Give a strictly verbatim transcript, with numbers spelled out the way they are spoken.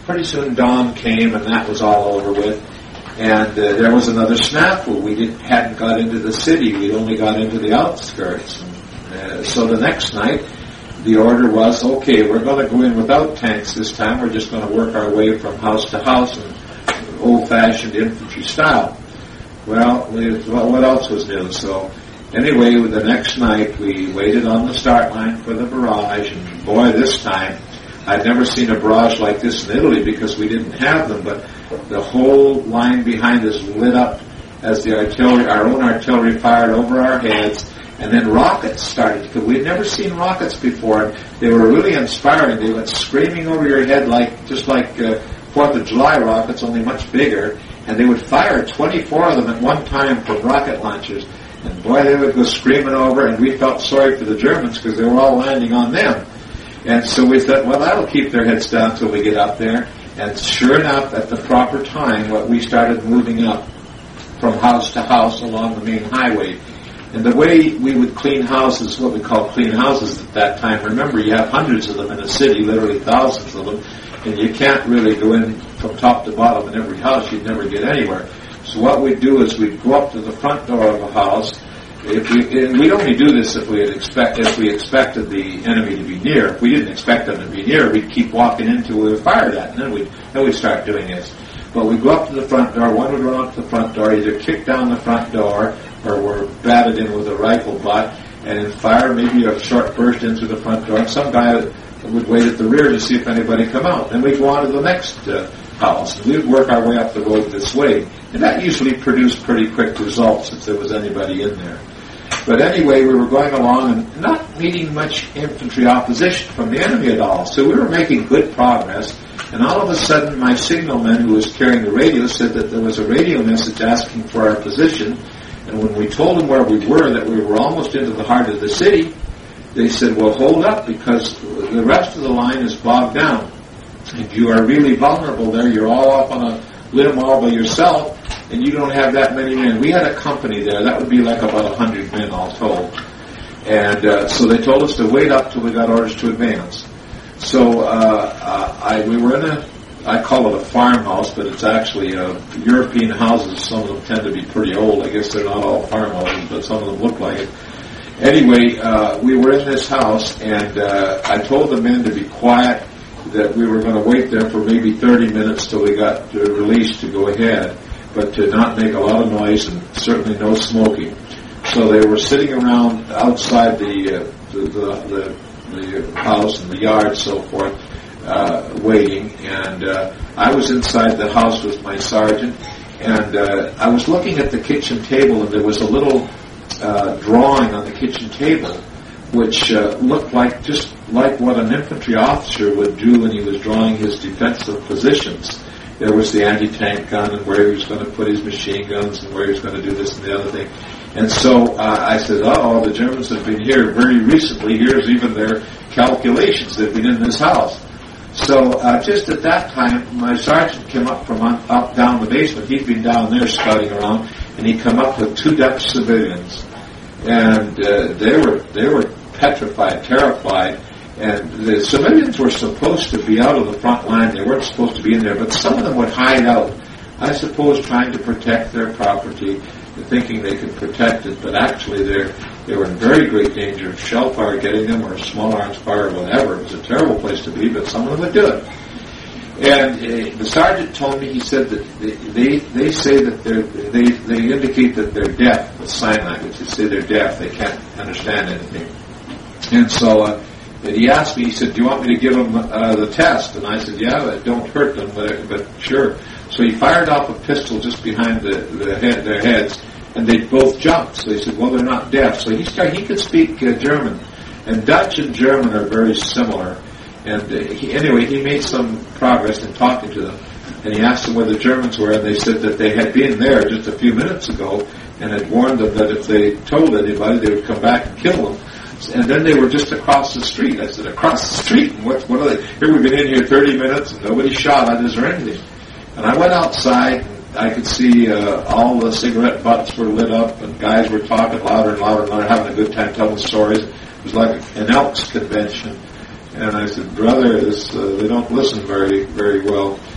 pretty soon dawn came, and that was all over with. And uh, there was another snafu. We didn't, hadn't got into the city. We only got into the outskirts. Uh, so the next night, the order was, okay, we're going to go in without tanks this time. We're just going to work our way from house to house in old-fashioned infantry style. Well, we, well, what else was new? So anyway, the next night, we waited on the start line for the barrage. And boy, this time, I'd never seen a barrage like this in Italy because we didn't have them, but the whole line behind us lit up as the artillery, our own artillery fired over our heads, and then rockets started, because we'd never seen rockets before. They were really inspiring. They went screaming over your head like, just like uh, Fourth of July rockets, only much bigger, and they would fire twenty-four of them at one time from rocket launchers. And boy, they would go screaming over, and we felt sorry for the Germans because they were all landing on them. And so we thought, well, that'll keep their heads down till we get up there. And sure enough, at the proper time, what we started moving up from house to house along the main highway. And the way we would clean houses, what we call clean houses at that time, remember, you have hundreds of them in a city, literally thousands of them, and you can't really go in from top to bottom in every house. You'd never get anywhere. So what we'd do is we'd go up to the front door of a house. If we, and we'd only do this if we had expect, if we expected the enemy to be near. If we didn't expect them to be near, we'd keep walking until we were fired at, and then we'd, then we'd start doing this. But we'd go up to the front door, one would run up to the front door, either kick down the front door, or were batted in with a rifle butt, and then fire maybe a short burst into the front door, and some guy would wait at the rear to see if anybody come out. Then we'd go on to the next uh, house, and we'd work our way up the road this way. And that usually produced pretty quick results if there was anybody in there. But anyway, we were going along and not meeting much infantry opposition from the enemy at all. So we were making good progress. And all of a sudden, my signalman who was carrying the radio said that there was a radio message asking for our position. And when we told them where we were, that we were almost into the heart of the city, they said, well, hold up, because the rest of the line is bogged down. And you are really vulnerable there. You're all up on a limb all by yourself. And you don't have that many men. We had a company there. That would be like about a hundred men all told. And uh, so they told us to wait up till we got orders to advance. So uh, uh, I, we were in a, I call it a farmhouse, but it's actually uh, European houses. Some of them tend to be pretty old. I guess they're not all farmhouses, but some of them look like it. Anyway, uh, we were in this house, and uh, I told the men to be quiet, that we were going to wait there for maybe thirty minutes till we got uh, released to go ahead, but to not make a lot of noise and certainly no smoking. So they were sitting around outside the uh, the, the, the, the house and the yard and so forth, uh, waiting. And uh, I was inside the house with my sergeant, and uh, I was looking at the kitchen table, and there was a little uh, drawing on the kitchen table, which uh, looked like just like what an infantry officer would do when he was drawing his defensive positions. There was the anti-tank gun and where he was going to put his machine guns and where he was going to do this and the other thing. And so uh, I said, uh-oh, the Germans have been here very recently. Here's even their calculations. They've been in this house. So uh, just at that time, my sergeant came up from un- up down the basement. He'd been down there scouting around, and he come up with two Dutch civilians. And uh, they were they were petrified, terrified. And the civilians were supposed to be out of the front line. They weren't supposed to be in there, but some of them would hide out, I suppose trying to protect their property, thinking they could protect it, but actually they're, they were in very great danger of shell fire getting them, or small arms fire, or whatever. It was a terrible place to be, but some of them would do it. And uh, the sergeant told me, he said that they they, they say that they're, they they indicate that they're deaf with sign language. They say they're deaf. They can't understand anything. And so uh, and he asked me, he said, do you want me to give them uh, the test? And I said, yeah, but don't hurt them, but, but sure. So he fired off a pistol just behind the, the head, their heads, and they both jumped. So he said, well, they're not deaf. So he started, he could speak uh, German. And Dutch and German are very similar. And uh, he, anyway, he made some progress in talking to them. And he asked them where the Germans were, and they said that they had been there just a few minutes ago and had warned them that if they told anybody, they would come back and kill them. And then they were just across the street. I said, across the street? And what, what are they? Here we've been in here thirty minutes and nobody shot at us or anything. And I went outside, and I could see uh, all the cigarette butts were lit up, and guys were talking louder and louder and louder, having a good time telling stories. It was like an Elks convention. And I said, brother, this, uh, they don't listen very, very well.